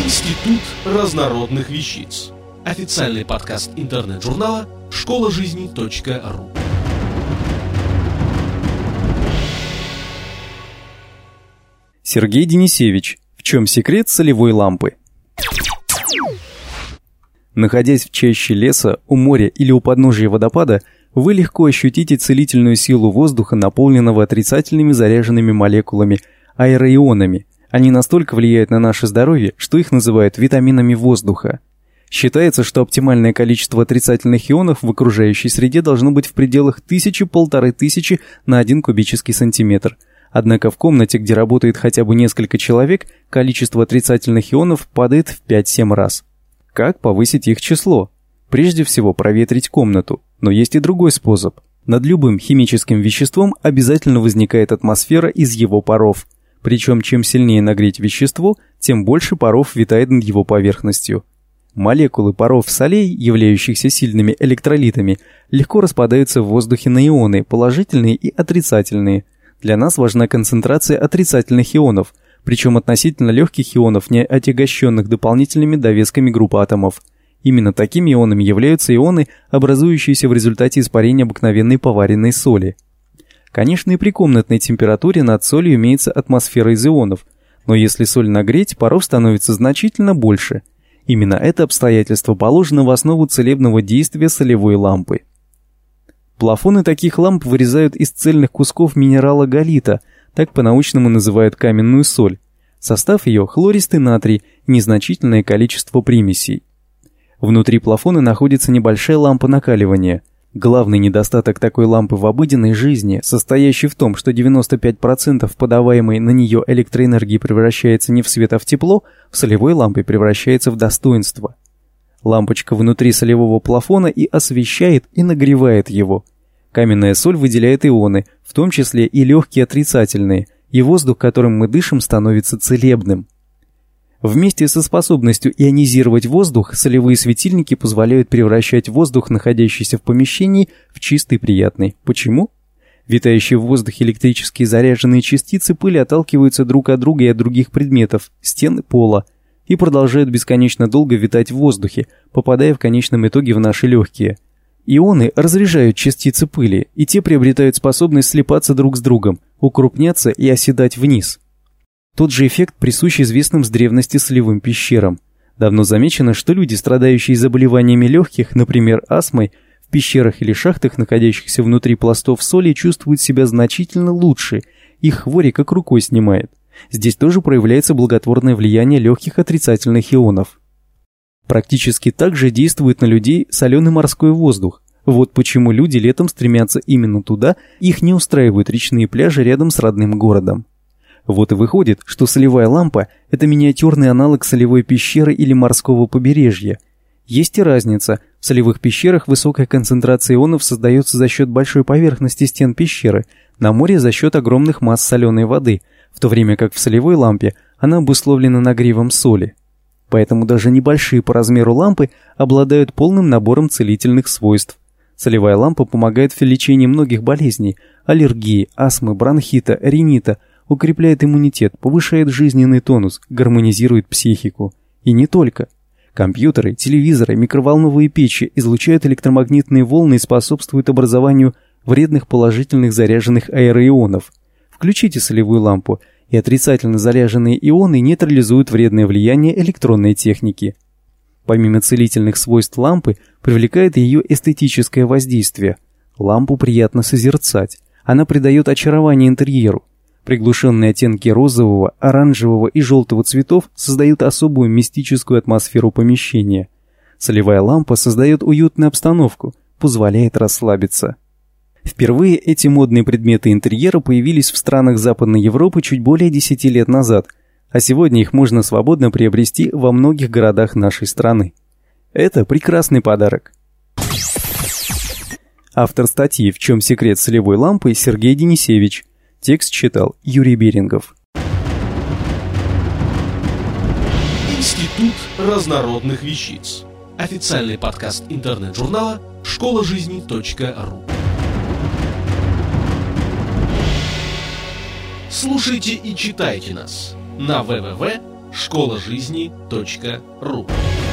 Институт разнородных вещиц. Официальный подкаст интернет-журнала школажизни.ру. Сергей Денисевич. В чем секрет солевой лампы? Находясь в чаще леса, у моря или у подножия водопада, вы легко ощутите целительную силу воздуха, наполненного отрицательными заряженными молекулами, аэроионами. Они настолько влияют на наше здоровье, что их называют витаминами воздуха. Считается, что оптимальное количество отрицательных ионов в окружающей среде должно быть в пределах 1000–1500 на 1 кубический сантиметр. Однако в комнате, где работает хотя бы несколько человек, количество отрицательных ионов падает в 5-7 раз. Как повысить их число? Прежде всего проветрить комнату, но есть и другой способ. Над любым химическим веществом обязательно возникает атмосфера из его паров. Причем чем сильнее нагреть вещество, тем больше паров витает над его поверхностью. Молекулы паров солей, являющихся сильными электролитами, легко распадаются в воздухе на ионы, положительные и отрицательные. Для нас важна концентрация отрицательных ионов, причем относительно легких ионов, не отягощенных дополнительными довесками групп атомов. Именно такими ионами являются ионы, образующиеся в результате испарения обыкновенной поваренной соли. Конечно, и при комнатной температуре над солью имеется атмосфера из ионов, но если соль нагреть, паров становится значительно больше. Именно это обстоятельство положено в основу целебного действия солевой лампы. Плафоны таких ламп вырезают из цельных кусков минерала галлита, так по-научному называют каменную соль. Состав ее – хлористый натрий и незначительное количество примесей. Внутри плафона находится небольшая лампа накаливания. Главный недостаток такой лампы в обыденной жизни, состоящий в том, что 95% подаваемой на нее электроэнергии превращается не в свет, а в тепло, в солевой лампе превращается в достоинство. Лампочка внутри солевого плафона и освещает, и нагревает его. Каменная соль выделяет ионы, в том числе и легкие отрицательные, и воздух, которым мы дышим, становится целебным. Вместе со способностью ионизировать воздух, солевые светильники позволяют превращать воздух, находящийся в помещении, в чистый и приятный. Почему? Витающие в воздухе электрические заряженные частицы пыли отталкиваются друг от друга и от других предметов, стен и пола, и продолжают бесконечно долго витать в воздухе, попадая в конечном итоге в наши легкие. Ионы разряжают частицы пыли, и те приобретают способность слипаться друг с другом, укрупняться и оседать вниз. Тот же эффект присущ известным с древности солевым пещерам. Давно замечено, что люди, страдающие заболеваниями легких, например, астмой, в пещерах или шахтах, находящихся внутри пластов соли, чувствуют себя значительно лучше, их хвори как рукой снимает. Здесь тоже проявляется благотворное влияние легких отрицательных ионов. Практически так же действует на людей соленый морской воздух. Вот почему люди летом стремятся именно туда, их не устраивают речные пляжи рядом с родным городом. Вот и выходит, что солевая лампа – это миниатюрный аналог солевой пещеры или морского побережья. Есть и разница. В солевых пещерах высокая концентрация ионов создается за счет большой поверхности стен пещеры, на море за счет огромных масс соленой воды, в то время как в солевой лампе она обусловлена нагревом соли. Поэтому даже небольшие по размеру лампы обладают полным набором целительных свойств. Солевая лампа помогает в лечении многих болезней – аллергии, астмы, бронхита, ринита, укрепляет иммунитет, повышает жизненный тонус, гармонизирует психику. И не только. Компьютеры, телевизоры, микроволновые печи излучают электромагнитные волны и способствуют образованию вредных положительных заряженных аэроионов. Включите солевую лампу, и отрицательно заряженные ионы нейтрализуют вредное влияние электронной техники. Помимо целительных свойств лампы, привлекает ее эстетическое воздействие. Лампу приятно созерцать. Она придает очарование интерьеру. Приглушенные оттенки розового, оранжевого и желтого цветов создают особую мистическую атмосферу помещения. Солевая лампа создает уютную обстановку, позволяет расслабиться. Впервые эти модные предметы интерьера появились в странах Западной Европы чуть более 10 лет назад, а сегодня их можно свободно приобрести во многих городах нашей страны. Это прекрасный подарок. Автор статьи «В чем секрет солевой лампы» Сергей Денисевич. Текст читал Юрий Берингов. Институт разнородных вещиц. Официальный подкаст интернет-журнала школажизни.ру. Слушайте и читайте нас на www.школажизни.ру. школажизни.ру.